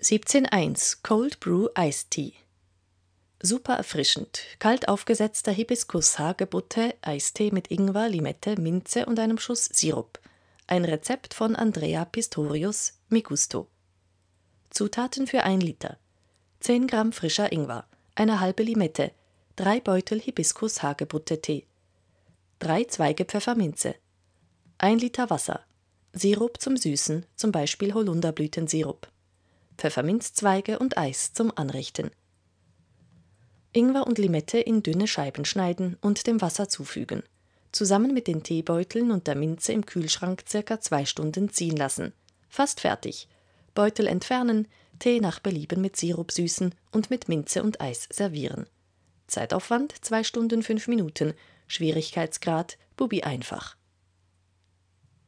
17.1 Cold Brew Iced Tea. Super erfrischend. Kalt aufgesetzter Hibiskus-Hagebutte-Eistee mit Ingwer, Limette, Minze und einem Schuss Sirup. Ein Rezept von Andrea Pistorius, Mi Gusto. Zutaten für 1 Liter: 10 Gramm frischer Ingwer, eine halbe Limette, 3 Beutel Hibiskus-Hagebutte-Tee, 3 Zweige Pfefferminze, 1 Liter Wasser, Sirup zum Süßen, zum Beispiel Holunderblütensirup, Pfefferminzzweige und Eis zum Anrichten. Ingwer und Limette in dünne Scheiben schneiden und dem Wasser zufügen. Zusammen mit den Teebeuteln und der Minze im Kühlschrank ca. 2 Stunden ziehen lassen. Fast fertig. Beutel entfernen, Tee nach Belieben mit Sirup süßen und mit Minze und Eis servieren. Zeitaufwand 2 Stunden 5 Minuten. Schwierigkeitsgrad Bubi einfach.